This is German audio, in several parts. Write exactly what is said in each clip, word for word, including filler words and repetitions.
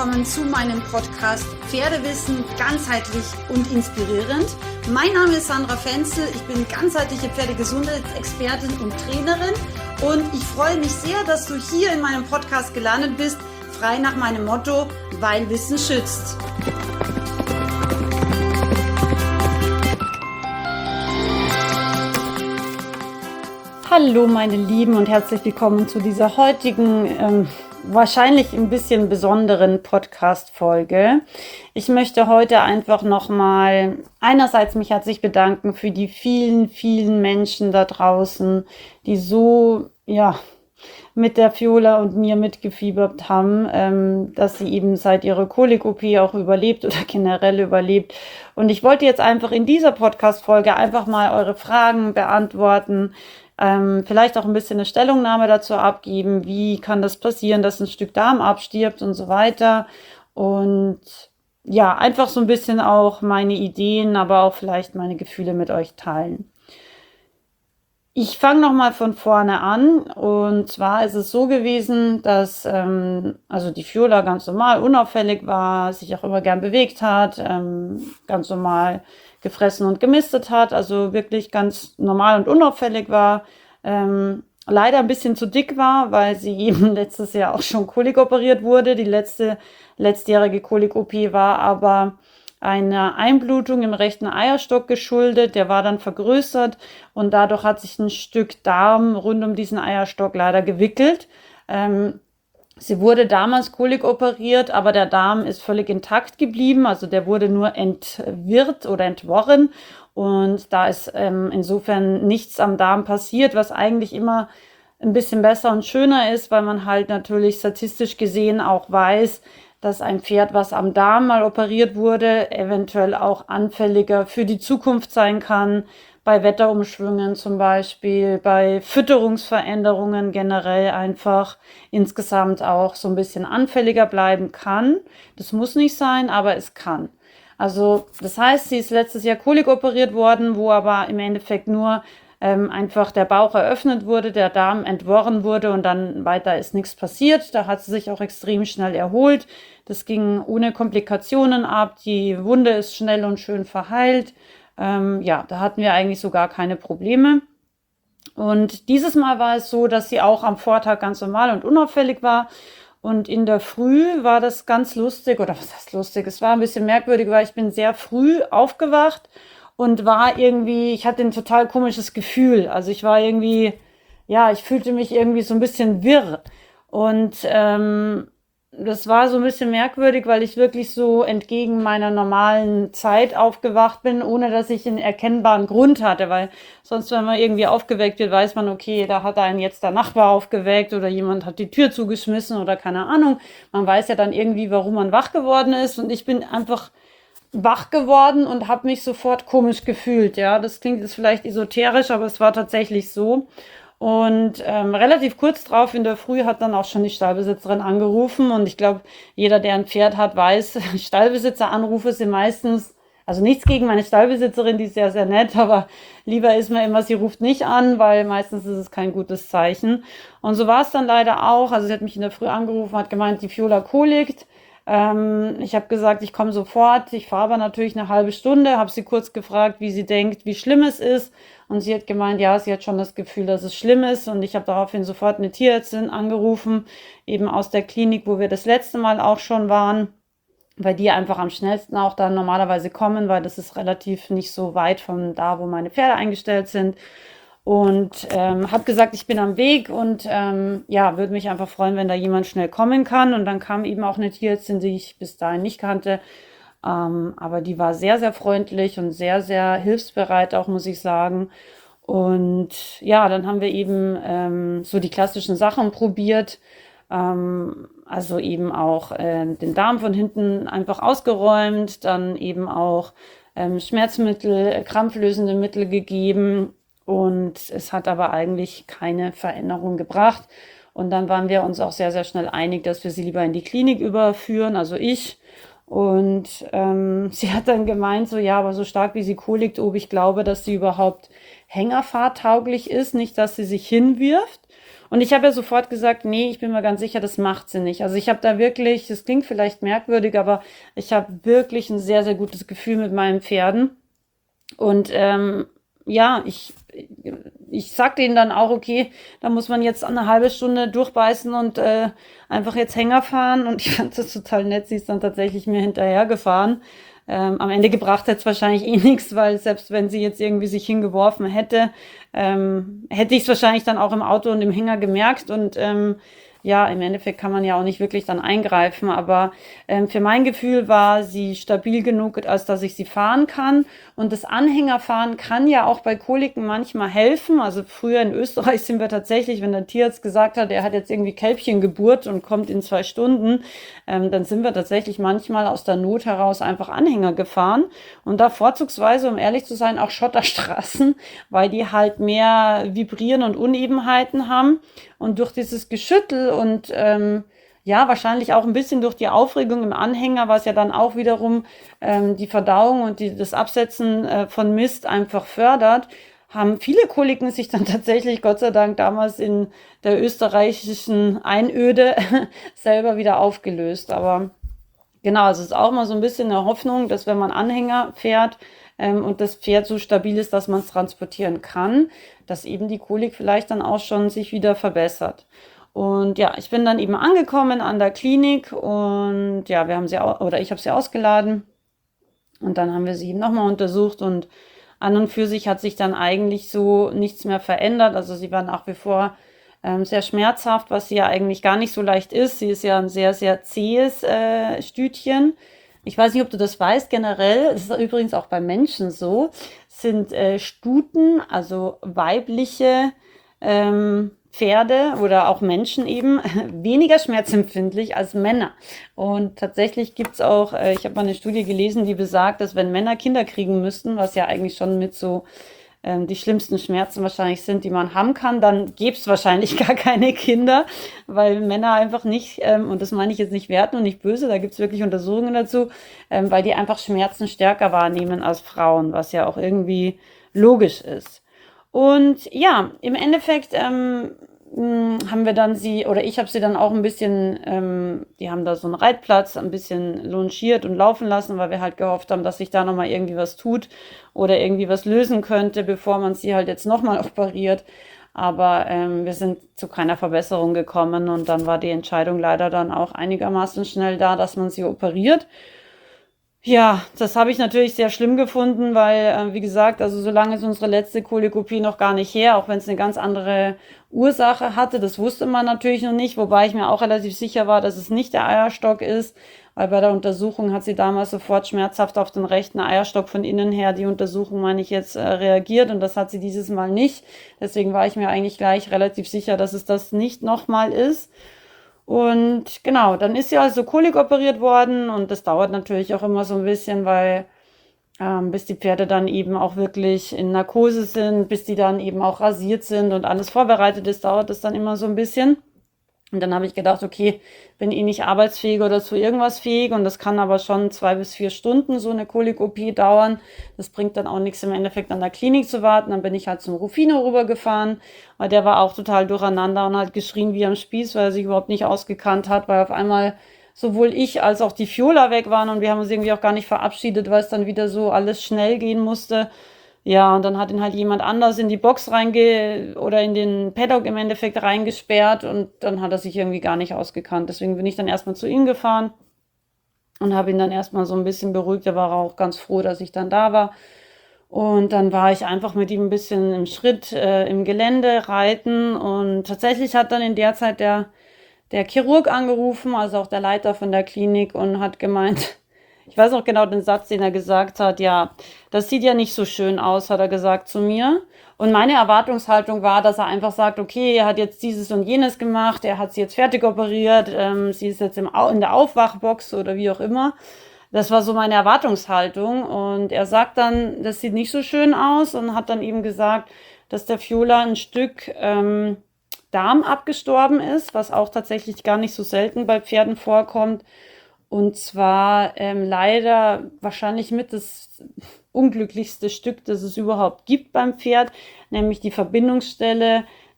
willkommen zu meinem Podcast Pferdewissen ganzheitlich und inspirierend. Mein Name ist Sandra Fenzel, ich bin ganzheitliche Pferdegesundheitsexpertin und Trainerin und ich freue mich sehr, dass du hier in meinem Podcast gelandet bist, frei nach meinem Motto, weil Wissen schützt. Hallo meine Lieben und herzlich willkommen zu dieser heutigen, ähm, wahrscheinlich ein bisschen besonderen Podcast-Folge. Ich möchte heute einfach nochmal einerseits mich herzlich bedanken für die vielen, vielen Menschen da draußen, die so, ja, mit der Viola und mir mitgefiebert haben, ähm, dass sie eben seit ihrer Kolik-O P auch überlebt oder generell überlebt. Und ich wollte jetzt einfach in dieser Podcast-Folge einfach mal eure Fragen beantworten, Ähm, vielleicht auch ein bisschen eine Stellungnahme dazu abgeben, wie kann das passieren, dass ein Stück Darm abstirbt und so weiter. Und ja, einfach so ein bisschen auch meine Ideen, aber auch vielleicht meine Gefühle mit euch teilen. Ich fange nochmal von vorne an. Und zwar ist es so gewesen, dass ähm, also die Viola ganz normal, unauffällig war, sich auch immer gern bewegt hat, ähm, ganz normal gefressen und gemistet hat, also wirklich ganz normal und unauffällig war, ähm, leider ein bisschen zu dick war, weil sie eben letztes Jahr auch schon Kolik operiert wurde. Die letzte letztjährige Kolik-O P war aber eine Einblutung im rechten Eierstock geschuldet, der war dann vergrößert und dadurch hat sich ein Stück Darm rund um diesen Eierstock leider gewickelt. Ähm, Sie wurde damals Kolik operiert, aber der Darm ist völlig intakt geblieben, also der wurde nur entwirrt oder entworren und da ist ähm, insofern nichts am Darm passiert, was eigentlich immer ein bisschen besser und schöner ist, weil man halt natürlich statistisch gesehen auch weiß, dass ein Pferd, was am Darm mal operiert wurde, eventuell auch anfälliger für die Zukunft sein kann, bei Wetterumschwüngen zum Beispiel, bei Fütterungsveränderungen generell einfach insgesamt auch so ein bisschen anfälliger bleiben kann. Das muss nicht sein, aber es kann. Also das heißt, sie ist letztes Jahr Kolik operiert worden, wo aber im Endeffekt nur ähm, einfach der Bauch eröffnet wurde, der Darm entworren wurde und dann weiter ist nichts passiert. Da hat sie sich auch extrem schnell erholt. Das ging ohne Komplikationen ab. Die Wunde ist schnell und schön verheilt. Ähm, ja, da hatten wir eigentlich so gar keine Probleme. Und dieses Mal war es so, dass sie auch am Vortag ganz normal und unauffällig war. Und in der Früh war das ganz lustig, oder was heißt lustig? Es war ein bisschen merkwürdig, weil ich bin sehr früh aufgewacht und war irgendwie, ich hatte ein total komisches Gefühl. Also ich war irgendwie, ja, ich fühlte mich irgendwie so ein bisschen wirr. Und ähm, das war so ein bisschen merkwürdig, weil ich wirklich so entgegen meiner normalen Zeit aufgewacht bin, ohne dass ich einen erkennbaren Grund hatte, weil sonst, wenn man irgendwie aufgeweckt wird, weiß man, okay, da hat einen jetzt der Nachbar aufgeweckt oder jemand hat die Tür zugeschmissen oder keine Ahnung. Man weiß ja dann irgendwie, warum man wach geworden ist und ich bin einfach wach geworden und habe mich sofort komisch gefühlt. Ja, das klingt jetzt vielleicht esoterisch, aber es war tatsächlich so. Und ähm, relativ kurz drauf in der Früh hat dann auch schon die Stallbesitzerin angerufen. Und ich glaube, jeder, der ein Pferd hat, weiß, Stallbesitzeranrufe sind meistens, also nichts gegen meine Stallbesitzerin, die ist sehr, sehr nett, aber lieber ist mir immer, sie ruft nicht an, weil meistens ist es kein gutes Zeichen. Und so war es dann leider auch. Also sie hat mich in der Früh angerufen, hat gemeint, die Viola kolikt. Ähm, ich habe gesagt, ich komme sofort. Ich fahre aber natürlich eine halbe Stunde, habe sie kurz gefragt, wie sie denkt, wie schlimm es ist. Und sie hat gemeint, ja, sie hat schon das Gefühl, dass es schlimm ist. Und ich habe daraufhin sofort eine Tierärztin angerufen, eben aus der Klinik, wo wir das letzte Mal auch schon waren, weil die einfach am schnellsten auch dann normalerweise kommen, weil das ist relativ nicht so weit von da, wo meine Pferde eingestellt sind. Und ähm, habe gesagt, ich bin am Weg und ähm, ja, würde mich einfach freuen, wenn da jemand schnell kommen kann. Und dann kam eben auch eine Tierärztin, die ich bis dahin nicht kannte. Ähm, aber die war sehr, sehr freundlich und sehr, sehr hilfsbereit auch, muss ich sagen. Und ja, dann haben wir eben ähm, so die klassischen Sachen probiert. Ähm, also eben auch äh, den Darm von hinten einfach ausgeräumt, dann eben auch ähm, Schmerzmittel, krampflösende Mittel gegeben. Und es hat aber eigentlich keine Veränderung gebracht. Und dann waren wir uns auch sehr, sehr schnell einig, dass wir sie lieber in die Klinik überführen, also ich. Und ähm, sie hat dann gemeint, so ja, aber so stark wie sie kolikt, ob ich glaube, dass sie überhaupt hängerfahrtauglich ist, nicht, dass sie sich hinwirft. Und ich habe ja sofort gesagt, nee, ich bin mir ganz sicher, das macht sie nicht. Also ich habe da wirklich, das klingt vielleicht merkwürdig, aber ich habe wirklich ein sehr, sehr gutes Gefühl mit meinen Pferden. Und ähm, ja, ich, ich sagte ihnen dann auch, okay, da muss man jetzt eine halbe Stunde durchbeißen und äh, einfach jetzt Hänger fahren. Und ich fand das total nett. Sie ist dann tatsächlich mir hinterher gefahren. Ähm, am Ende gebracht hätte es wahrscheinlich eh nichts, weil selbst wenn sie jetzt irgendwie sich hingeworfen hätte, ähm, hätte ich es wahrscheinlich dann auch im Auto und im Hänger gemerkt. Und ähm, ja, im Endeffekt kann man ja auch nicht wirklich dann eingreifen. Aber ähm, für mein Gefühl war sie stabil genug, als dass ich sie fahren kann. Und das Anhängerfahren kann ja auch bei Koliken manchmal helfen. Also früher in Österreich sind wir tatsächlich, wenn der Tierarzt gesagt hat, er hat jetzt irgendwie Kälbchengeburt und kommt in zwei Stunden, ähm, dann sind wir tatsächlich manchmal aus der Not heraus einfach Anhänger gefahren. Und da vorzugsweise, um ehrlich zu sein, auch Schotterstraßen, weil die halt mehr Vibrieren und Unebenheiten haben. Und durch dieses Geschüttel und ähm, ja, wahrscheinlich auch ein bisschen durch die Aufregung im Anhänger, was ja dann auch wiederum ähm, die Verdauung und die, das Absetzen äh, von Mist einfach fördert, haben viele Koliken sich dann tatsächlich, Gott sei Dank, damals in der österreichischen Einöde selber wieder aufgelöst. Aber genau, also es ist auch mal so ein bisschen eine Hoffnung, dass wenn man Anhänger fährt ähm, und das Pferd so stabil ist, dass man es transportieren kann, dass eben die Kolik vielleicht dann auch schon sich wieder verbessert. Und ja, ich bin dann eben angekommen an der Klinik und ja, wir haben sie, oder ich habe sie ausgeladen und dann haben wir sie eben nochmal untersucht und an und für sich hat sich dann eigentlich so nichts mehr verändert. Also sie war nach wie vor ähm, sehr schmerzhaft, was sie ja eigentlich gar nicht so leicht ist. Sie ist ja ein sehr, sehr zähes äh, Stütchen. Ich weiß nicht, ob du das weißt, generell, das ist übrigens auch bei Menschen so, sind äh, Stuten, also weibliche ähm, Pferde oder auch Menschen eben weniger schmerzempfindlich als Männer. Und tatsächlich gibt's auch, äh, ich habe mal eine Studie gelesen, die besagt, dass wenn Männer Kinder kriegen müssten, was ja eigentlich schon mit so ähm, die schlimmsten Schmerzen wahrscheinlich sind, die man haben kann, dann gäbe es wahrscheinlich gar keine Kinder, weil Männer einfach nicht, ähm, und das meine ich jetzt nicht werten und nicht böse, da gibt es wirklich Untersuchungen dazu, ähm, weil die einfach Schmerzen stärker wahrnehmen als Frauen, was ja auch irgendwie logisch ist. Und ja, im Endeffekt ähm, mh, haben wir dann sie, oder ich habe sie dann auch ein bisschen, ähm, die haben da so einen Reitplatz, ein bisschen longiert und laufen lassen, weil wir halt gehofft haben, dass sich da nochmal irgendwie was tut oder irgendwie was lösen könnte, bevor man sie halt jetzt nochmal operiert. Aber ähm, wir sind zu keiner Verbesserung gekommen und dann war die Entscheidung leider dann auch einigermaßen schnell da, dass man sie operiert. Ja, das habe ich natürlich sehr schlimm gefunden, weil, äh, wie gesagt, also solange ist unsere letzte Kolikopie noch gar nicht her, auch wenn es eine ganz andere Ursache hatte. Das wusste man natürlich noch nicht, wobei ich mir auch relativ sicher war, dass es nicht der Eierstock ist, weil bei der Untersuchung hat sie damals sofort schmerzhaft auf den rechten Eierstock von innen her, die Untersuchung meine ich jetzt, äh, reagiert und das hat sie dieses Mal nicht. Deswegen war ich mir eigentlich gleich relativ sicher, dass es das nicht nochmal ist. Und genau, dann ist sie also Kolik operiert worden und das dauert natürlich auch immer so ein bisschen, weil ähm, bis die Pferde dann eben auch wirklich in Narkose sind, bis die dann eben auch rasiert sind und alles vorbereitet ist, dauert das dann immer so ein bisschen. Und dann habe ich gedacht, okay, bin eh nicht arbeitsfähig oder zu irgendwas fähig und das kann aber schon zwei bis vier Stunden so eine Kolik-O P dauern. Das bringt dann auch nichts im Endeffekt an der Klinik zu warten. Dann bin ich halt zum Rufino rübergefahren, weil der war auch total durcheinander und hat geschrien wie am Spieß, weil er sich überhaupt nicht ausgekannt hat, weil auf einmal sowohl ich als auch die Fiola weg waren und wir haben uns irgendwie auch gar nicht verabschiedet, weil es dann wieder so alles schnell gehen musste. Ja, und dann hat ihn halt jemand anders in die Box reinge oder in den Paddock im Endeffekt reingesperrt und dann hat er sich irgendwie gar nicht ausgekannt. Deswegen bin ich dann erstmal zu ihm gefahren und habe ihn dann erstmal so ein bisschen beruhigt. Er war auch ganz froh, dass ich dann da war. Und dann war ich einfach mit ihm ein bisschen im Schritt äh, im Gelände reiten und tatsächlich hat dann in der Zeit der, der Chirurg angerufen, also auch der Leiter von der Klinik und hat gemeint, ich weiß noch genau den Satz, den er gesagt hat, ja, das sieht ja nicht so schön aus, hat er gesagt zu mir. Und meine Erwartungshaltung war, dass er einfach sagt, okay, er hat jetzt dieses und jenes gemacht, er hat sie jetzt fertig operiert, ähm, sie ist jetzt im Au- in der Aufwachbox oder wie auch immer. Das war so meine Erwartungshaltung. Und er sagt dann, das sieht nicht so schön aus und hat dann eben gesagt, dass der Fiola ein Stück ähm, Darm abgestorben ist, was auch tatsächlich gar nicht so selten bei Pferden vorkommt. Und zwar ähm, leider wahrscheinlich mit das unglücklichste Stück, das es überhaupt gibt beim Pferd, nämlich die Verbindungsstelle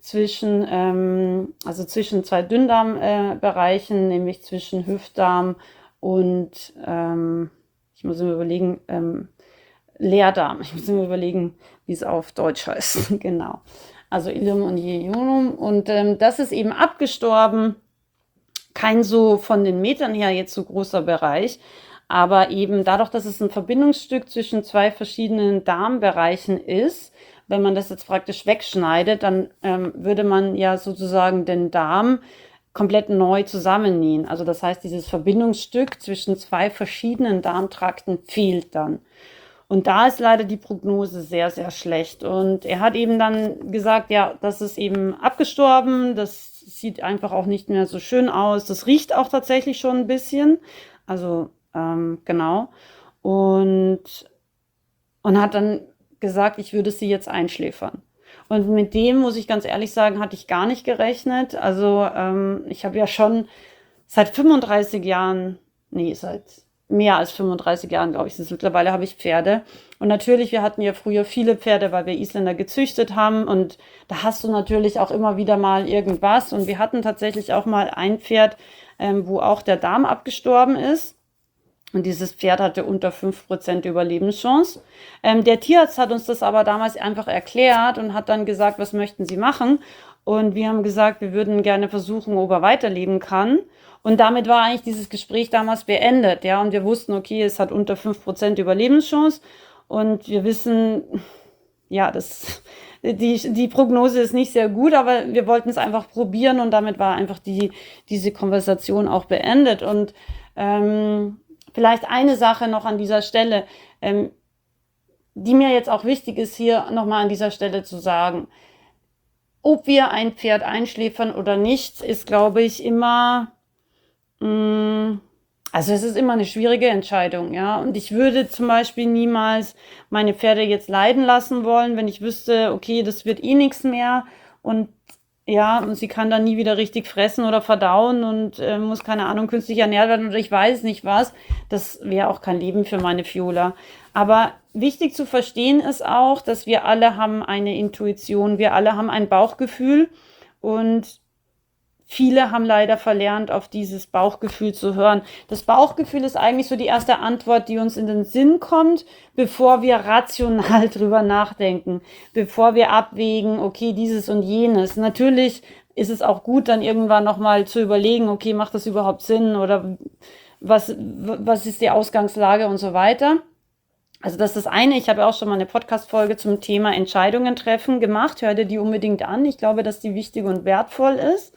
zwischen, ähm, also zwischen zwei Dünndarmbereichen, äh, nämlich zwischen Hüftdarm und, ähm, ich muss mir überlegen, ähm, Leerdarm. Ich muss mir überlegen, wie es auf Deutsch heißt. Genau. Also Ileum und Jejunum. Und ähm, das ist eben abgestorben. Kein so von den Metern her jetzt so großer Bereich. Aber eben dadurch, dass es ein Verbindungsstück zwischen zwei verschiedenen Darmbereichen ist, wenn man das jetzt praktisch wegschneidet, dann ähm, würde man ja sozusagen den Darm komplett neu zusammennähen. Also das heißt, dieses Verbindungsstück zwischen zwei verschiedenen Darmtrakten fehlt dann. Und da ist leider die Prognose sehr, sehr schlecht. Und er hat eben dann gesagt, ja, das ist eben abgestorben, das sieht einfach auch nicht mehr so schön aus. Das riecht auch tatsächlich schon ein bisschen. Also, ähm, genau. Und, und hat dann gesagt, ich würde sie jetzt einschläfern. Und mit dem, muss ich ganz ehrlich sagen, hatte ich gar nicht gerechnet. Also, ähm, ich habe ja schon seit fünfunddreißig Jahren, nee, seit mehr als fünfunddreißig Jahren, glaube ich, mittlerweile habe ich Pferde. Und natürlich, wir hatten ja früher viele Pferde, weil wir Isländer gezüchtet haben. Und da hast du natürlich auch immer wieder mal irgendwas. Und wir hatten tatsächlich auch mal ein Pferd, ähm, wo auch der Darm abgestorben ist. Und dieses Pferd hatte unter fünf Prozent Überlebenschance. Ähm, der Tierarzt hat uns das aber damals einfach erklärt und hat dann gesagt, was möchten Sie machen? Und wir haben gesagt, wir würden gerne versuchen, ob er weiterleben kann. Und damit war eigentlich dieses Gespräch damals beendet. Ja, und wir wussten, okay, es hat unter fünf Prozent Überlebenschance. Und wir wissen, ja, das, die, die Prognose ist nicht sehr gut, aber wir wollten es einfach probieren. Und damit war einfach die, diese Konversation auch beendet. Und ähm, vielleicht eine Sache noch an dieser Stelle, ähm, die mir jetzt auch wichtig ist, hier nochmal an dieser Stelle zu sagen. Ob wir ein Pferd einschläfern oder nicht, ist, glaube ich, immer, mh, also es ist immer eine schwierige Entscheidung, ja. Und ich würde zum Beispiel niemals meine Pferde jetzt leiden lassen wollen, wenn ich wüsste, okay, das wird eh nichts mehr und ja, und sie kann dann nie wieder richtig fressen oder verdauen und äh, muss, keine Ahnung, künstlich ernährt werden oder ich weiß nicht was. Das wäre auch kein Leben für meine Viola. Aber wichtig zu verstehen ist auch, dass wir alle haben eine Intuition, wir alle haben ein Bauchgefühl und viele haben leider verlernt, auf dieses Bauchgefühl zu hören. Das Bauchgefühl ist eigentlich so die erste Antwort, die uns in den Sinn kommt, bevor wir rational drüber nachdenken, bevor wir abwägen, okay, dieses und jenes. Natürlich ist es auch gut, dann irgendwann nochmal zu überlegen, okay, macht das überhaupt Sinn oder was, was ist die Ausgangslage und so weiter. Also das ist das eine. Ich habe auch schon mal eine Podcast-Folge zum Thema Entscheidungen treffen gemacht. Hör dir die unbedingt an. Ich glaube, dass die wichtig und wertvoll ist.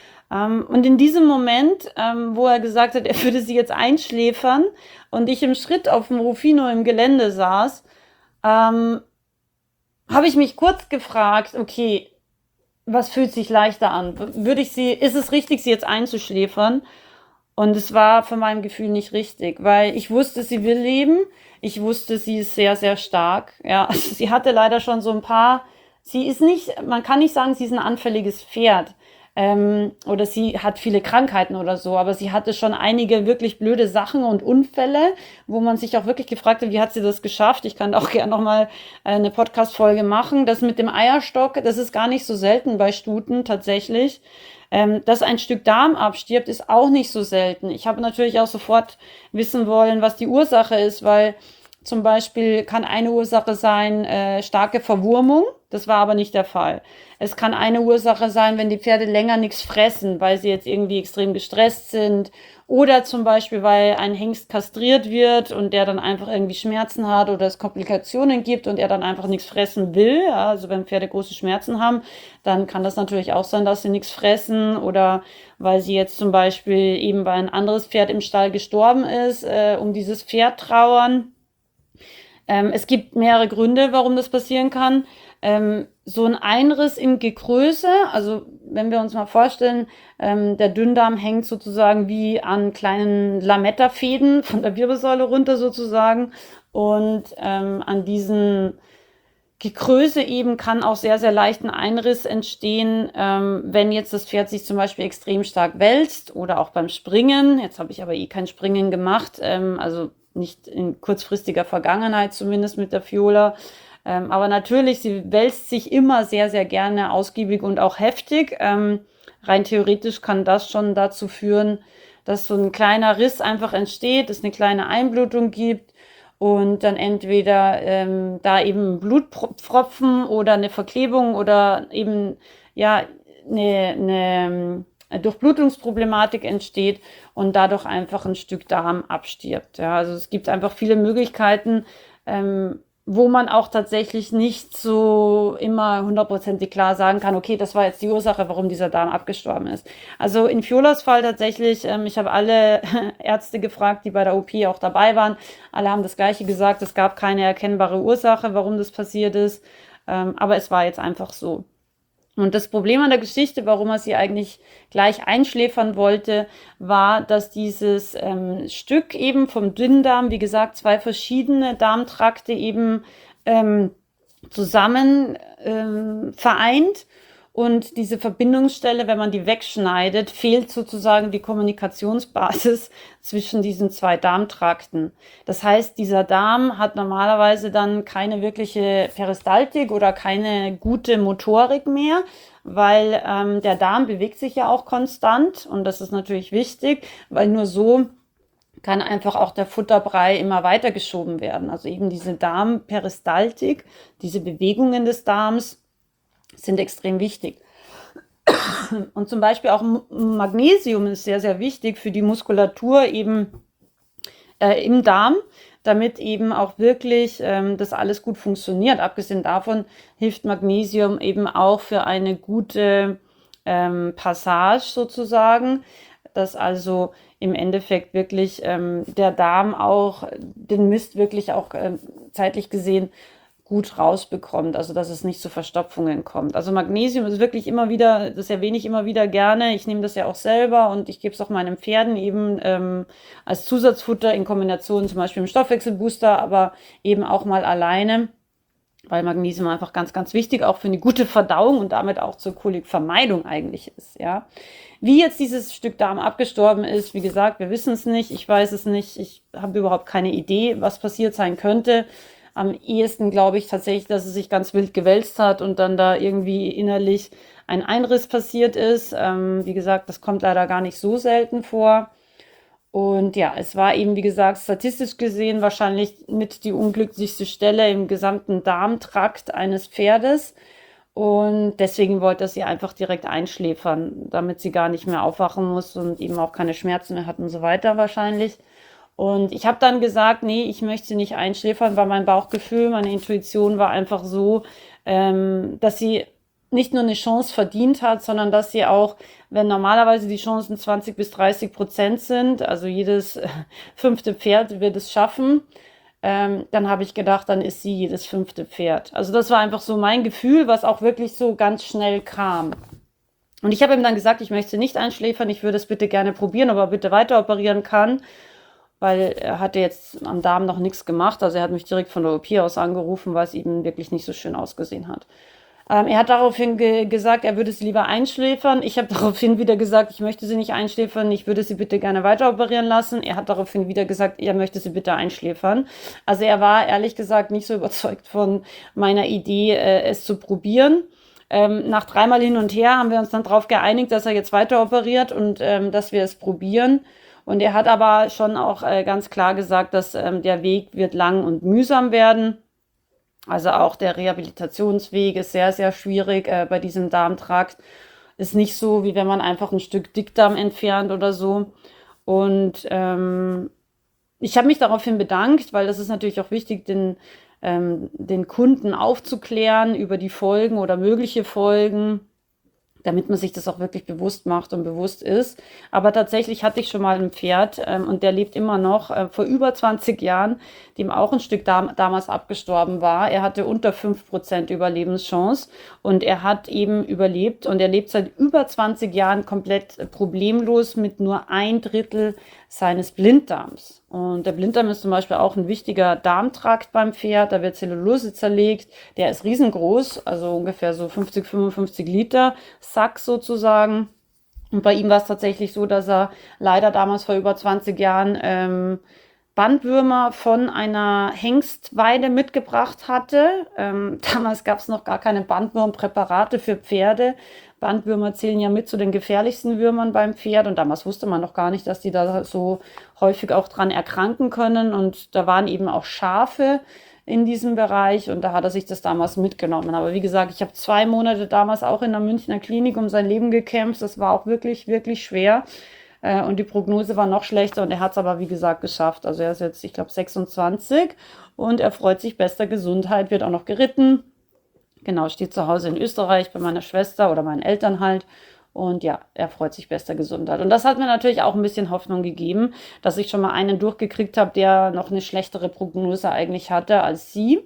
Und in diesem Moment, ähm, wo er gesagt hat, er würde sie jetzt einschläfern und ich im Schritt auf dem Rufino im Gelände saß, ähm, habe ich mich kurz gefragt, okay, was fühlt sich leichter an? Würde ich sie, ist es richtig, sie jetzt einzuschläfern? Und es war für mein Gefühl nicht richtig, weil ich wusste, sie will leben. Ich wusste, sie ist sehr, sehr stark. Ja, also sie hatte leider schon so ein paar, sie ist nicht, man kann nicht sagen, sie ist ein anfälliges Pferd. Ähm, oder sie hat viele Krankheiten oder so, aber sie hatte schon einige wirklich blöde Sachen und Unfälle, wo man sich auch wirklich gefragt hat, wie hat sie das geschafft? Ich kann auch gerne nochmal äh, eine Podcast-Folge machen. Das mit dem Eierstock, das ist gar nicht so selten bei Stuten tatsächlich. Ähm, dass ein Stück Darm abstirbt, ist auch nicht so selten. Ich habe natürlich auch sofort wissen wollen, was die Ursache ist, weil zum Beispiel kann eine Ursache sein, äh, starke Verwurmung. Das war aber nicht der Fall. Es kann eine Ursache sein, wenn die Pferde länger nichts fressen, weil sie jetzt irgendwie extrem gestresst sind. Oder zum Beispiel, weil ein Hengst kastriert wird und der dann einfach irgendwie Schmerzen hat oder es Komplikationen gibt und er dann einfach nichts fressen will. Ja, also wenn Pferde große Schmerzen haben, dann kann das natürlich auch sein, dass sie nichts fressen. Oder weil sie jetzt zum Beispiel eben, weil ein anderes Pferd im Stall gestorben ist, äh, um dieses Pferd trauern. Ähm, es gibt mehrere Gründe, warum das passieren kann. Ähm, so ein Einriss im Gekröse, also wenn wir uns mal vorstellen, ähm, der Dünndarm hängt sozusagen wie an kleinen Lametta-Fäden von der Wirbelsäule runter sozusagen und ähm, an diesen Gekröse eben kann auch sehr, sehr leicht ein Einriss entstehen, ähm, wenn jetzt das Pferd sich zum Beispiel extrem stark wälzt oder auch beim Springen. Jetzt habe ich aber eh kein Springen gemacht, ähm, also nicht in kurzfristiger Vergangenheit zumindest mit der Viola. Ähm, aber natürlich, sie wälzt sich immer sehr, sehr gerne ausgiebig und auch heftig. Ähm, rein theoretisch kann das schon dazu führen, dass so ein kleiner Riss einfach entsteht, es eine kleine Einblutung gibt und dann entweder ähm, da eben Blutpfropfen oder eine Verklebung oder eben ja eine, eine Durchblutungsproblematik entsteht und dadurch einfach ein Stück Darm abstirbt. Ja, also es gibt einfach viele Möglichkeiten, ähm, wo man auch tatsächlich nicht so immer hundertprozentig klar sagen kann, okay, das war jetzt die Ursache, warum dieser Darm abgestorben ist. Also in Fiolas Fall tatsächlich, ähm, ich habe alle Ärzte gefragt, die bei der O P auch dabei waren. Alle haben das Gleiche gesagt, es gab keine erkennbare Ursache, warum das passiert ist. Ähm, aber es war jetzt einfach so. Und das Problem an der Geschichte, warum er sie eigentlich gleich einschläfern wollte, war, dass dieses ähm, Stück eben vom Dünndarm, wie gesagt, zwei verschiedene Darmtrakte eben ähm, zusammen ähm, vereint. Und diese Verbindungsstelle, wenn man die wegschneidet, fehlt sozusagen die Kommunikationsbasis zwischen diesen zwei Darmtrakten. Das heißt, dieser Darm hat normalerweise dann keine wirkliche Peristaltik oder keine gute Motorik mehr, weil ähm, der Darm bewegt sich ja auch konstant und das ist natürlich wichtig, weil nur so kann einfach auch der Futterbrei immer weiter geschoben werden. Also eben diese Darmperistaltik, diese Bewegungen des Darms sind extrem wichtig. Und zum Beispiel auch Magnesium ist sehr, sehr wichtig für die Muskulatur eben äh, im Darm, damit eben auch wirklich ähm, das alles gut funktioniert. Abgesehen davon hilft Magnesium eben auch für eine gute ähm, Passage sozusagen, dass also im Endeffekt wirklich ähm, der Darm auch den Mist wirklich auch äh, zeitlich gesehen gut rausbekommt, also dass es nicht zu Verstopfungen kommt. Also Magnesium ist wirklich immer wieder, das erwähne ich immer wieder gerne. Ich nehme das ja auch selber und ich gebe es auch meinen Pferden eben ähm, als Zusatzfutter in Kombination zum Beispiel im Stoffwechselbooster, aber eben auch mal alleine, weil Magnesium einfach ganz, ganz wichtig auch für eine gute Verdauung und damit auch zur Kolikvermeidung eigentlich ist, ja. Wie jetzt dieses Stück Darm abgestorben ist, wie gesagt, wir wissen es nicht, ich weiß es nicht, ich habe überhaupt keine Idee, was passiert sein könnte. Am ehesten glaube ich tatsächlich, dass es sich ganz wild gewälzt hat und dann da irgendwie innerlich ein Einriss passiert ist. Ähm, wie gesagt, das kommt leider gar nicht so selten vor. Und ja, es war eben, wie gesagt, statistisch gesehen wahrscheinlich mit die unglücklichste Stelle im gesamten Darmtrakt eines Pferdes. Und deswegen wollte er sie einfach direkt einschläfern, damit sie gar nicht mehr aufwachen muss und eben auch keine Schmerzen mehr hat und so weiter wahrscheinlich. Und ich habe dann gesagt, nee, ich möchte sie nicht einschläfern, weil mein Bauchgefühl, meine Intuition war einfach so, ähm, dass sie nicht nur eine Chance verdient hat, sondern dass sie auch, wenn normalerweise die Chancen zwanzig bis dreißig Prozent sind, also jedes äh, fünfte Pferd wird es schaffen, ähm, dann habe ich gedacht, dann ist sie jedes fünfte Pferd. Also das war einfach so mein Gefühl, was auch wirklich so ganz schnell kam. Und ich habe ihm dann gesagt, ich möchte sie nicht einschläfern, ich würde es bitte gerne probieren, ob er bitte weiter operieren kann, weil er hatte jetzt am Darm noch nichts gemacht. Also er hat mich direkt von der O P aus angerufen, weil es eben wirklich nicht so schön ausgesehen hat. Ähm, er hat daraufhin ge gesagt, er würde sie lieber einschläfern. Ich habe daraufhin wieder gesagt, ich möchte sie nicht einschläfern, ich würde sie bitte gerne weiter operieren lassen. Er hat daraufhin wieder gesagt, er möchte sie bitte einschläfern. Also er war ehrlich gesagt nicht so überzeugt von meiner Idee, äh, es zu probieren. Ähm, nach dreimal hin und her haben wir uns dann darauf geeinigt, dass er jetzt weiter operiert und ähm, dass wir es probieren. Und er hat aber schon auch äh, ganz klar gesagt, dass ähm, der Weg wird lang und mühsam werden. Also auch der Rehabilitationsweg ist sehr, sehr schwierig äh, bei diesem Darmtrakt. Ist nicht so, wie wenn man einfach ein Stück Dickdarm entfernt oder so. Und ähm, ich habe mich daraufhin bedankt, weil das ist natürlich auch wichtig, den, ähm, den Kunden aufzuklären über die Folgen oder mögliche Folgen, damit man sich das auch wirklich bewusst macht und bewusst ist. Aber tatsächlich hatte ich schon mal ein Pferd ähm, und der lebt immer noch, äh, vor über zwanzig Jahren, dem auch ein Stück Darm damals abgestorben war. Er hatte unter fünf Prozent Überlebenschance und er hat eben überlebt und er lebt seit über zwanzig Jahren komplett problemlos mit nur ein Drittel seines Blinddarms. Und der Blinddarm ist zum Beispiel auch ein wichtiger Darmtrakt beim Pferd. Da wird Zellulose zerlegt. Der ist riesengroß, also ungefähr so fünfzig, fünfundfünfzig Liter Sack sozusagen. Und bei ihm war es tatsächlich so, dass er leider damals vor über zwanzig Jahren ähm, Bandwürmer von einer Hengstweide mitgebracht hatte. Ähm, damals gab es noch gar keine Bandwurmpräparate für Pferde. Bandwürmer zählen ja mit zu den gefährlichsten Würmern beim Pferd und damals wusste man noch gar nicht, dass die da so häufig auch dran erkranken können und da waren eben auch Schafe in diesem Bereich und da hat er sich das damals mitgenommen. Aber wie gesagt, ich habe zwei Monate damals auch in der Münchner Klinik um sein Leben gekämpft. Das war auch wirklich, wirklich schwer. Und die Prognose war noch schlechter und er hat es aber, wie gesagt, geschafft. Also er ist jetzt, ich glaube, sechsundzwanzig und er freut sich bester Gesundheit, wird auch noch geritten. Genau, steht zu Hause in Österreich bei meiner Schwester oder meinen Eltern halt. Und ja, er freut sich bester Gesundheit. Und das hat mir natürlich auch ein bisschen Hoffnung gegeben, dass ich schon mal einen durchgekriegt habe, der noch eine schlechtere Prognose eigentlich hatte als sie.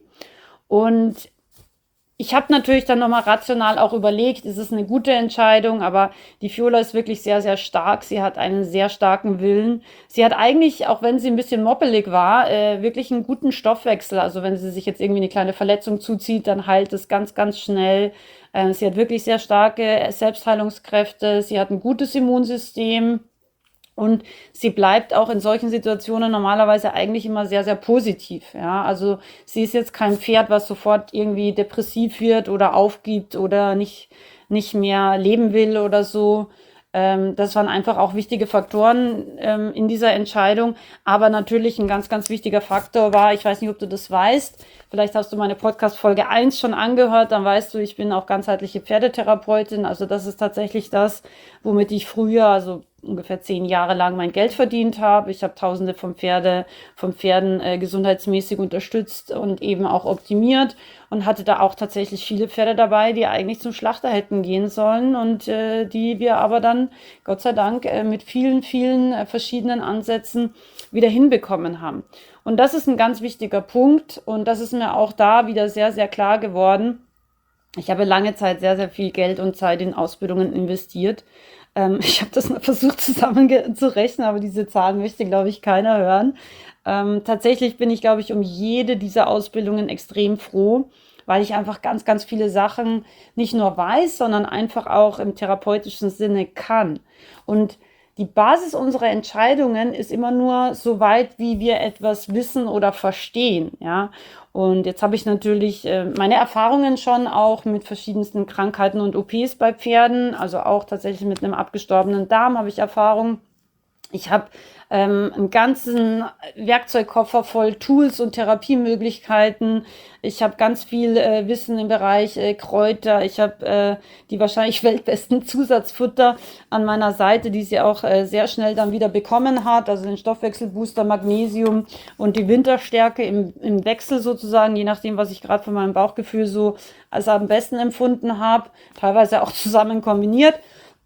Und ich habe natürlich dann nochmal rational auch überlegt, ist es eine gute Entscheidung, aber die Viola ist wirklich sehr, sehr stark. Sie hat einen sehr starken Willen. Sie hat eigentlich, auch wenn sie ein bisschen moppelig war, äh, wirklich einen guten Stoffwechsel. Also wenn sie sich jetzt irgendwie eine kleine Verletzung zuzieht, dann heilt es ganz, ganz schnell. Äh, sie hat wirklich sehr starke Selbstheilungskräfte. Sie hat ein gutes Immunsystem. Und sie bleibt auch in solchen Situationen normalerweise eigentlich immer sehr, sehr positiv. Ja, also sie ist jetzt kein Pferd, was sofort irgendwie depressiv wird oder aufgibt oder nicht, nicht mehr leben will oder so. Ähm, das waren einfach auch wichtige Faktoren ähm, in dieser Entscheidung. Aber natürlich ein ganz, ganz wichtiger Faktor war, ich weiß nicht, ob du das weißt, vielleicht hast du meine Podcast-Folge eins schon angehört, dann weißt du, ich bin auch ganzheitliche Pferdetherapeutin. Also das ist tatsächlich das, womit ich früher, also ungefähr zehn Jahre lang mein Geld verdient habe. Ich habe Tausende von Pferde, von Pferden äh, gesundheitsmäßig unterstützt und eben auch optimiert und hatte da auch tatsächlich viele Pferde dabei, die eigentlich zum Schlachter hätten gehen sollen und äh, die wir aber dann, Gott sei Dank, äh, mit vielen, vielen äh, verschiedenen Ansätzen wieder hinbekommen haben. Und das ist ein ganz wichtiger Punkt und das ist mir auch da wieder sehr, sehr klar geworden. Ich habe lange Zeit sehr, sehr viel Geld und Zeit in Ausbildungen investiert. Ähm, ich habe das mal versucht zusammenzurechnen, aber diese Zahlen möchte, glaube ich, keiner hören. Ähm, tatsächlich bin ich, glaube ich, um jede dieser Ausbildungen extrem froh, weil ich einfach ganz, ganz viele Sachen nicht nur weiß, sondern einfach auch im therapeutischen Sinne kann. Und die Basis unserer Entscheidungen ist immer nur so weit, wie wir etwas wissen oder verstehen, ja. Und jetzt habe ich natürlich äh, meine Erfahrungen schon auch mit verschiedensten Krankheiten und O Ps bei Pferden, also auch tatsächlich mit einem abgestorbenen Darm habe ich Erfahrung. Ich habe ähm, einen ganzen Werkzeugkoffer voll Tools und Therapiemöglichkeiten. Ich habe ganz viel äh, Wissen im Bereich äh, Kräuter. Ich habe äh, die wahrscheinlich weltbesten Zusatzfutter an meiner Seite, die sie auch äh, sehr schnell dann wieder bekommen hat. Also den Stoffwechselbooster, Magnesium und die Winterstärke im, im Wechsel sozusagen, je nachdem, was ich gerade von meinem Bauchgefühl so als am besten empfunden habe. Teilweise auch zusammen kombiniert.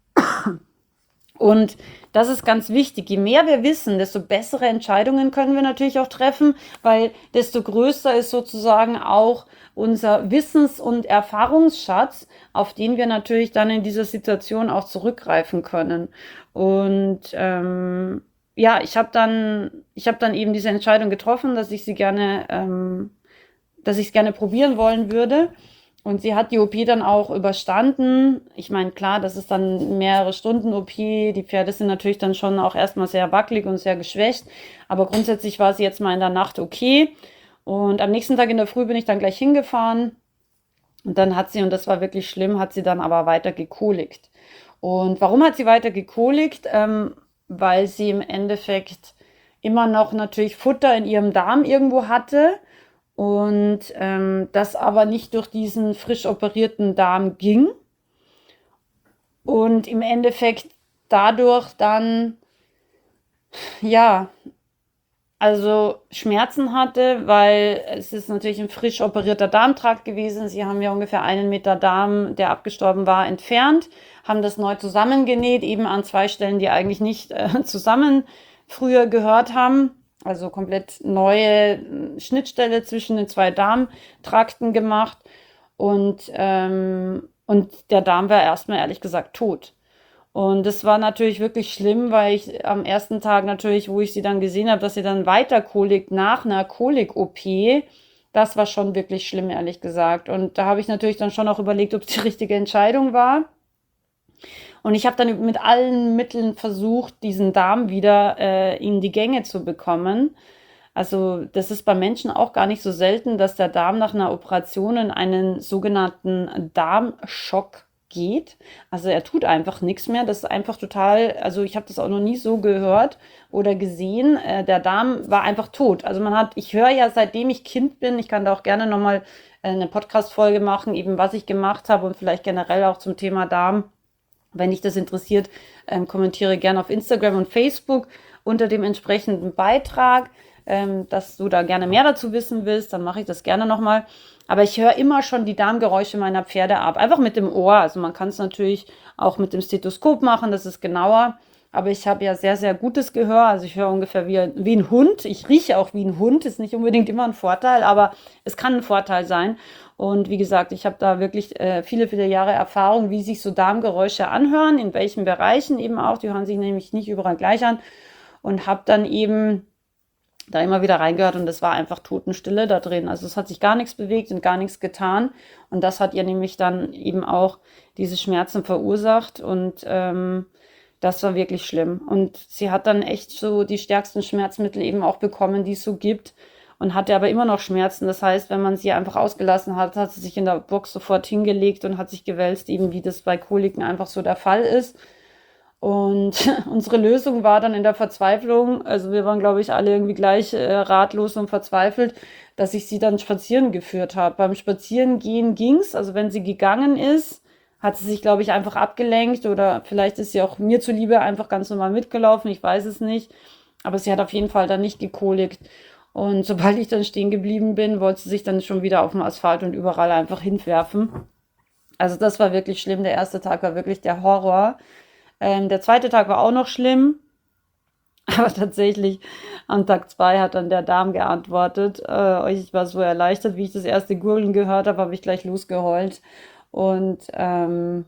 Und das ist ganz wichtig. Je mehr wir wissen, desto bessere Entscheidungen können wir natürlich auch treffen, weil desto größer ist sozusagen auch unser Wissens- und Erfahrungsschatz, auf den wir natürlich dann in dieser Situation auch zurückgreifen können. Und ähm, ja, ich habe dann, ich habe dann eben diese Entscheidung getroffen, dass ich sie gerne, ähm, dass ich es gerne probieren wollen würde. Und sie hat die O P dann auch überstanden. Ich meine, klar, das ist dann mehrere Stunden O P. Die Pferde sind natürlich dann schon auch erstmal sehr wackelig und sehr geschwächt. Aber grundsätzlich war sie jetzt mal in der Nacht okay. Und am nächsten Tag in der Früh bin ich dann gleich hingefahren. Und dann hat sie, und das war wirklich schlimm, hat sie dann aber weiter gekolikt. Und warum hat sie weiter gekolikt? Ähm, weil sie im Endeffekt immer noch natürlich Futter in ihrem Darm irgendwo hatte. Und ähm, das aber nicht durch diesen frisch operierten Darm ging und im Endeffekt dadurch dann, ja, also Schmerzen hatte, weil es ist natürlich ein frisch operierter Darmtrakt gewesen. Sie haben ja ungefähr einen Meter Darm, der abgestorben war, entfernt, haben das neu zusammengenäht, eben an zwei Stellen, die eigentlich nicht äh, zusammen früher gehört haben. Also komplett neue Schnittstelle zwischen den zwei Darmtrakten gemacht. Und, ähm, und der Darm war erstmal ehrlich gesagt tot. Und das war natürlich wirklich schlimm, weil ich am ersten Tag natürlich, wo ich sie dann gesehen habe, dass sie dann weiter kolikt nach einer Kolik-O P, das war schon wirklich schlimm, ehrlich gesagt. Und da habe ich natürlich dann schon auch überlegt, ob es die richtige Entscheidung war. Und ich habe dann mit allen Mitteln versucht, diesen Darm wieder äh, in die Gänge zu bekommen. Also das ist bei Menschen auch gar nicht so selten, dass der Darm nach einer Operation in einen sogenannten Darmschock geht. Also er tut einfach nichts mehr. Das ist einfach total, also ich habe das auch noch nie so gehört oder gesehen. Äh, der Darm war einfach tot. Also man hat, ich höre ja seitdem ich Kind bin, ich kann da auch gerne nochmal eine Podcast-Folge machen, eben was ich gemacht habe und vielleicht generell auch zum Thema Darm. Wenn dich das interessiert, ähm, kommentiere gerne auf Instagram und Facebook unter dem entsprechenden Beitrag, ähm, dass du da gerne mehr dazu wissen willst, dann mache ich das gerne nochmal. Aber ich höre immer schon die Darmgeräusche meiner Pferde ab, einfach mit dem Ohr. Also man kann es natürlich auch mit dem Stethoskop machen, das ist genauer. Aber ich habe ja sehr, sehr gutes Gehör. Also ich höre ungefähr wie, wie ein Hund. Ich rieche auch wie ein Hund. Ist nicht unbedingt immer ein Vorteil, aber es kann ein Vorteil sein. Und wie gesagt, ich habe da wirklich äh, viele, viele Jahre Erfahrung, wie sich so Darmgeräusche anhören, in welchen Bereichen eben auch. Die hören sich nämlich nicht überall gleich an. Und habe dann eben da immer wieder reingehört und es war einfach Totenstille da drin. Also es hat sich gar nichts bewegt und gar nichts getan. Und das hat ihr nämlich dann eben auch diese Schmerzen verursacht und ähm, das war wirklich schlimm. Und sie hat dann echt so die stärksten Schmerzmittel eben auch bekommen, die es so gibt und hatte aber immer noch Schmerzen. Das heißt, wenn man sie einfach ausgelassen hat, hat sie sich in der Box sofort hingelegt und hat sich gewälzt, eben wie das bei Koliken einfach so der Fall ist. Und unsere Lösung war dann in der Verzweiflung, also wir waren, glaube ich, alle irgendwie gleich äh, ratlos und verzweifelt, dass ich sie dann spazieren geführt habe. Beim Spazierengehen ging's, also wenn sie gegangen ist, hat sie sich, glaube ich, einfach abgelenkt oder vielleicht ist sie auch mir zuliebe einfach ganz normal mitgelaufen, ich weiß es nicht. Aber sie hat auf jeden Fall dann nicht gekolikt. Und sobald ich dann stehen geblieben bin, wollte sie sich dann schon wieder auf dem Asphalt und überall einfach hinwerfen. Also das war wirklich schlimm. Der erste Tag war wirklich der Horror. Ähm, der zweite Tag war auch noch schlimm, aber tatsächlich am Tag zwei hat dann der Darm geantwortet. Äh, ich war so erleichtert, wie ich das erste Gurgeln gehört habe, habe ich gleich losgeheult. Und ähm,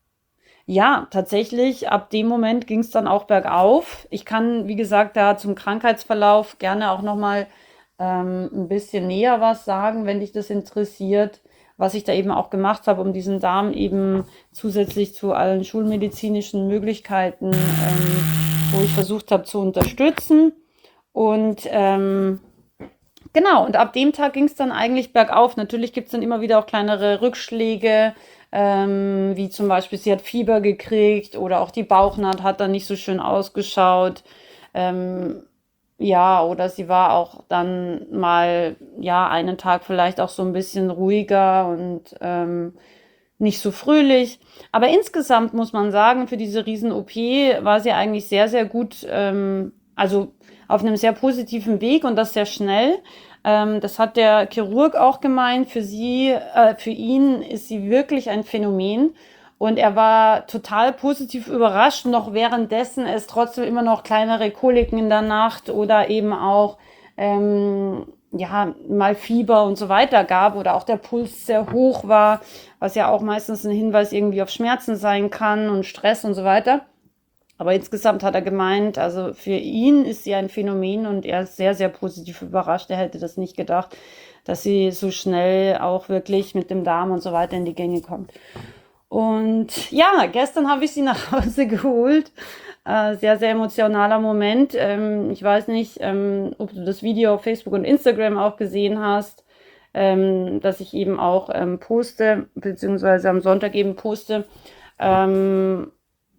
ja, tatsächlich, ab dem Moment ging es dann auch bergauf. Ich kann, wie gesagt, da zum Krankheitsverlauf gerne auch nochmal ähm, ein bisschen näher was sagen, wenn dich das interessiert, was ich da eben auch gemacht habe, um diesen Darm eben zusätzlich zu allen schulmedizinischen Möglichkeiten, ähm, wo ich versucht habe zu unterstützen. Und ähm, genau, und ab dem Tag ging es dann eigentlich bergauf. Natürlich gibt es dann immer wieder auch kleinere Rückschläge, ähm, wie zum Beispiel, sie hat Fieber gekriegt oder auch die Bauchnaht hat dann nicht so schön ausgeschaut. Ähm, ja, oder sie war auch dann mal, ja, einen Tag vielleicht auch so ein bisschen ruhiger und ähm, nicht so fröhlich. Aber insgesamt muss man sagen, für diese Riesen-O P war sie eigentlich sehr, sehr gut, ähm, also auf einem sehr positiven Weg und das sehr schnell. Ähm, das hat der Chirurg auch gemeint. Für sie, äh, für ihn ist sie wirklich ein Phänomen. Und er war total positiv überrascht, noch währenddessen es trotzdem immer noch kleinere Koliken in der Nacht oder eben auch ähm, ja, mal Fieber und so weiter gab oder auch der Puls sehr hoch war, was ja auch meistens ein Hinweis irgendwie auf Schmerzen sein kann und Stress und so weiter. Aber insgesamt hat er gemeint, also für ihn ist sie ein Phänomen und er ist sehr, sehr positiv überrascht. Er hätte das nicht gedacht, dass sie so schnell auch wirklich mit dem Darm und so weiter in die Gänge kommt. Und ja, gestern habe ich sie nach Hause geholt. Äh, sehr, sehr emotionaler Moment. Ähm, ich weiß nicht, ähm, ob du das Video auf Facebook und Instagram auch gesehen hast, ähm, dass ich eben auch ähm, poste, beziehungsweise am Sonntag eben poste. Ähm,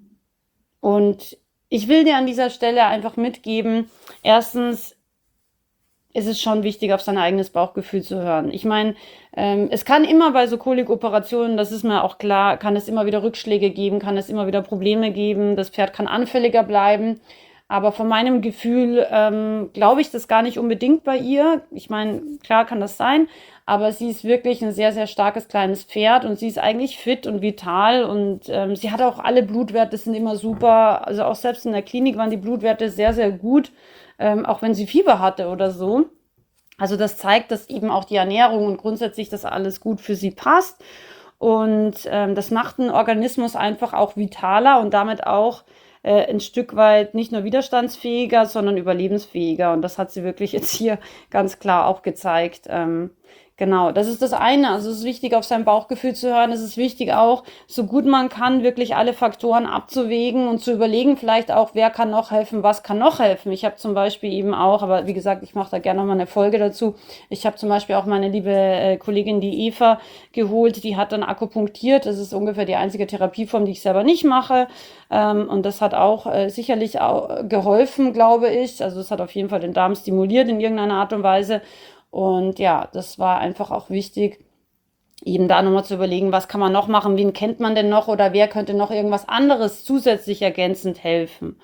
und ich will dir an dieser Stelle einfach mitgeben, erstens, ist es schon wichtig, auf sein eigenes Bauchgefühl zu hören. Ich meine, ähm, es kann immer bei so Kolikoperationen, das ist mir auch klar, kann es immer wieder Rückschläge geben, kann es immer wieder Probleme geben, das Pferd kann anfälliger bleiben. Aber von meinem Gefühl ähm, glaube ich das gar nicht unbedingt bei ihr. Ich meine, klar kann das sein, aber sie ist wirklich ein sehr, sehr starkes kleines Pferd und sie ist eigentlich fit und vital und ähm, sie hat auch alle Blutwerte, sind immer super. Also auch selbst in der Klinik waren die Blutwerte sehr, sehr gut. Ähm, auch wenn sie Fieber hatte oder so. Also das zeigt, dass eben auch die Ernährung und grundsätzlich das alles gut für sie passt. Und ähm, das macht einen Organismus einfach auch vitaler und damit auch äh, ein Stück weit nicht nur widerstandsfähiger, sondern überlebensfähiger. Und das hat sie wirklich jetzt hier ganz klar auch gezeigt. Ähm, Genau, das ist das eine. Also es ist wichtig, auf sein Bauchgefühl zu hören. Es ist wichtig auch, so gut man kann, wirklich alle Faktoren abzuwägen und zu überlegen, vielleicht auch, wer kann noch helfen, was kann noch helfen. Ich habe zum Beispiel eben auch, aber wie gesagt, ich mache da gerne nochmal eine Folge dazu. Ich habe zum Beispiel auch meine liebe äh, Kollegin, die Eva, geholt. Die hat dann akupunktiert. Das ist ungefähr die einzige Therapieform, die ich selber nicht mache. Ähm, und das hat auch äh, sicherlich auch geholfen, glaube ich. Also es hat auf jeden Fall den Darm stimuliert in irgendeiner Art und Weise. Und ja, das war einfach auch wichtig, eben da nochmal zu überlegen, was kann man noch machen, wen kennt man denn noch oder wer könnte noch irgendwas anderes zusätzlich ergänzend helfen.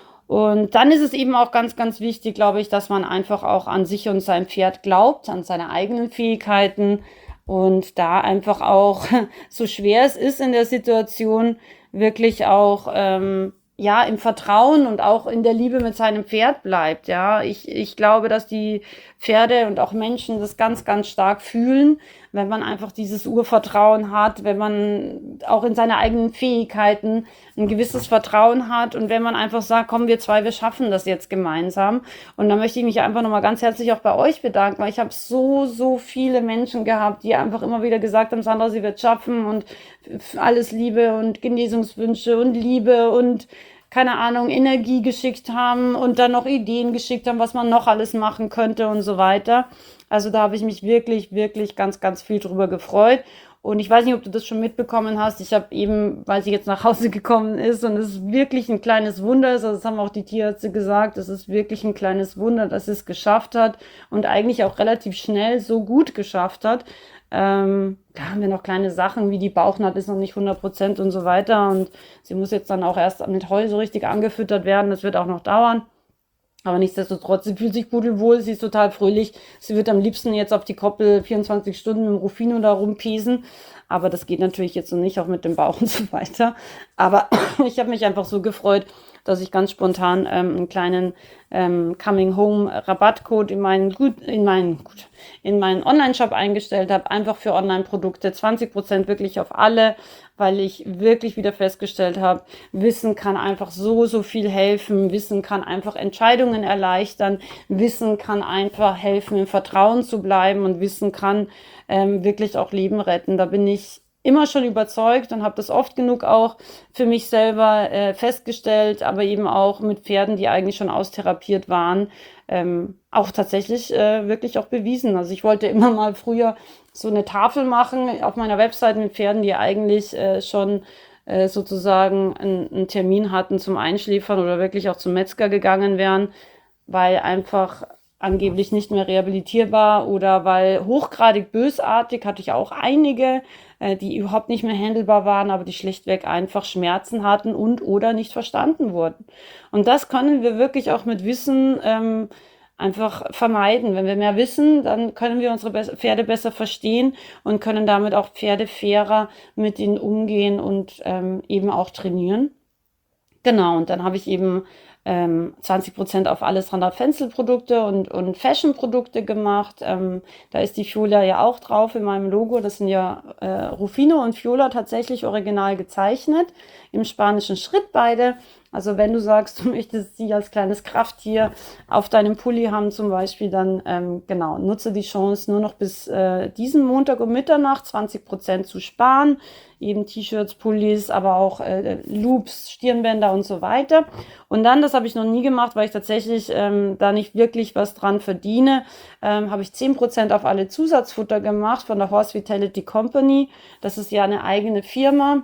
Und dann ist es eben auch ganz, ganz wichtig, glaube ich, dass man einfach auch an sich und sein Pferd glaubt, an seine eigenen Fähigkeiten und da einfach auch, so schwer es ist in der Situation, wirklich auch ähm, ja, im Vertrauen und auch in der Liebe mit seinem Pferd bleibt. Ja, ich, ich glaube, dass die Pferde und auch Menschen das ganz, ganz stark fühlen, wenn man einfach dieses Urvertrauen hat, wenn man auch in seine eigenen Fähigkeiten ein gewisses Vertrauen hat und wenn man einfach sagt, komm, wir zwei, wir schaffen das jetzt gemeinsam. Und da möchte ich mich einfach nochmal ganz herzlich auch bei euch bedanken, weil ich habe so, so viele Menschen gehabt, die einfach immer wieder gesagt haben, Sandra, sie wird schaffen und alles Liebe und Genesungswünsche und Liebe und keine Ahnung, Energie geschickt haben und dann noch Ideen geschickt haben, was man noch alles machen könnte und so weiter. Also da habe ich mich wirklich, wirklich ganz, ganz viel drüber gefreut. Und ich weiß nicht, ob du das schon mitbekommen hast. Ich habe eben, weil sie jetzt nach Hause gekommen ist und es ist wirklich ein kleines Wunder ist, also das haben auch die Tierärzte gesagt, es ist wirklich ein kleines Wunder, dass sie es geschafft hat und eigentlich auch relativ schnell so gut geschafft hat. Ähm, da haben wir noch kleine Sachen, wie die Bauchnaht ist noch nicht hundert Prozent und so weiter. Und sie muss jetzt dann auch erst mit Heu so richtig angefüttert werden. Das wird auch noch dauern. Aber nichtsdestotrotz, sie fühlt sich pudelwohl, sie ist total fröhlich. Sie wird am liebsten jetzt auf die Koppel vierundzwanzig Stunden mit dem Rufino da rumpesen. Aber das geht natürlich jetzt so nicht, auch mit dem Bauch und so weiter. Aber ich habe mich einfach so gefreut, dass ich ganz spontan ähm, einen kleinen ähm, Coming Home Rabattcode in meinen gut in meinen gut in meinen Online-Shop eingestellt habe, einfach für Online-Produkte, zwanzig Prozent wirklich auf alle, weil ich wirklich wieder festgestellt habe, Wissen kann einfach so, so viel helfen, Wissen kann einfach Entscheidungen erleichtern, Wissen kann einfach helfen, im Vertrauen zu bleiben und Wissen kann ähm, wirklich auch Leben retten. Da bin ich immer schon überzeugt und habe das oft genug auch für mich selber äh, festgestellt, aber eben auch mit Pferden, die eigentlich schon austherapiert waren, ähm, auch tatsächlich äh, wirklich auch bewiesen. Also ich wollte immer mal früher so eine Tafel machen auf meiner Website mit Pferden, die eigentlich äh, schon äh, sozusagen einen, einen Termin hatten zum Einschläfern oder wirklich auch zum Metzger gegangen wären, weil einfach angeblich nicht mehr rehabilitierbar oder weil hochgradig bösartig, hatte ich auch einige, äh, die überhaupt nicht mehr handelbar waren, aber die schlichtweg einfach Schmerzen hatten und oder nicht verstanden wurden. Und das können wir wirklich auch mit Wissen ähm, einfach vermeiden. Wenn wir mehr wissen, dann können wir unsere Be- Pferde besser verstehen und können damit auch Pferde fairer mit ihnen umgehen und ähm, eben auch trainieren. Genau, und dann habe ich eben ähm, zwanzig Prozent auf alle Sandra Fenzel Produkte und, und Fashion Produkte gemacht. Ähm, da ist die Fiola ja auch drauf in meinem Logo. Das sind ja äh, Rufino und Fiola tatsächlich original gezeichnet, im spanischen Schritt beide. Also wenn du sagst, du möchtest sie als kleines Krafttier auf deinem Pulli haben zum Beispiel, dann ähm, genau, nutze die Chance, nur noch bis äh, diesen Montag um Mitternacht zwanzig Prozent zu sparen. Eben T-Shirts, Pullis, aber auch äh, Loops, Stirnbänder und so weiter. Und dann, das habe ich noch nie gemacht, weil ich tatsächlich ähm, da nicht wirklich was dran verdiene, ähm, habe ich zehn Prozent auf alle Zusatzfutter gemacht von der Horse Vitality Company. Das ist ja eine eigene Firma.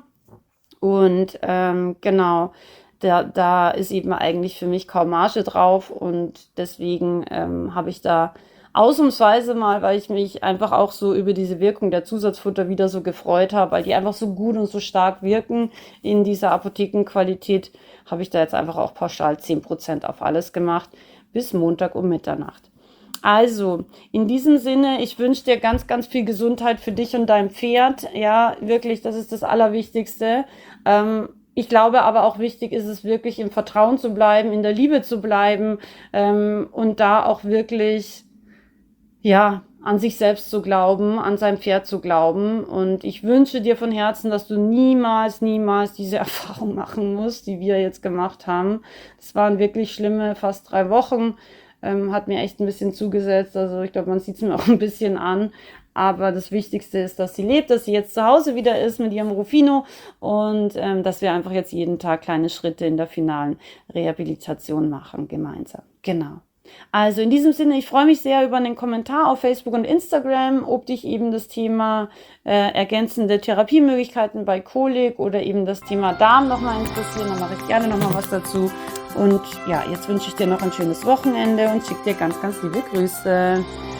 Und ähm, genau, da, da ist eben eigentlich für mich kaum Marge drauf und deswegen ähm, habe ich da ausnahmsweise mal, weil ich mich einfach auch so über diese Wirkung der Zusatzfutter wieder so gefreut habe, weil die einfach so gut und so stark wirken in dieser Apothekenqualität, habe ich da jetzt einfach auch pauschal zehn Prozent auf alles gemacht, bis Montag um Mitternacht. Also, in diesem Sinne, ich wünsche dir ganz, ganz viel Gesundheit für dich und dein Pferd. Ja, wirklich, das ist das Allerwichtigste. Ähm, ich glaube aber auch wichtig ist es wirklich, im Vertrauen zu bleiben, in der Liebe zu bleiben ähm, und da auch wirklich, ja, an sich selbst zu glauben, an sein Pferd zu glauben. Und ich wünsche dir von Herzen, dass du niemals, niemals diese Erfahrung machen musst, die wir jetzt gemacht haben. Es waren wirklich schlimme, fast drei Wochen. Ähm, hat mir echt ein bisschen zugesetzt. Also ich glaube, man sieht es mir auch ein bisschen an. Aber das Wichtigste ist, dass sie lebt, dass sie jetzt zu Hause wieder ist mit ihrem Rufino und ähm, dass wir einfach jetzt jeden Tag kleine Schritte in der finalen Rehabilitation machen gemeinsam. Genau. Also in diesem Sinne, ich freue mich sehr über einen Kommentar auf Facebook und Instagram, ob dich eben das Thema äh, ergänzende Therapiemöglichkeiten bei Kolik oder eben das Thema Darm nochmal interessieren. Dann mache ich gerne nochmal was dazu. Und ja, jetzt wünsche ich dir noch ein schönes Wochenende und schicke dir ganz, ganz liebe Grüße.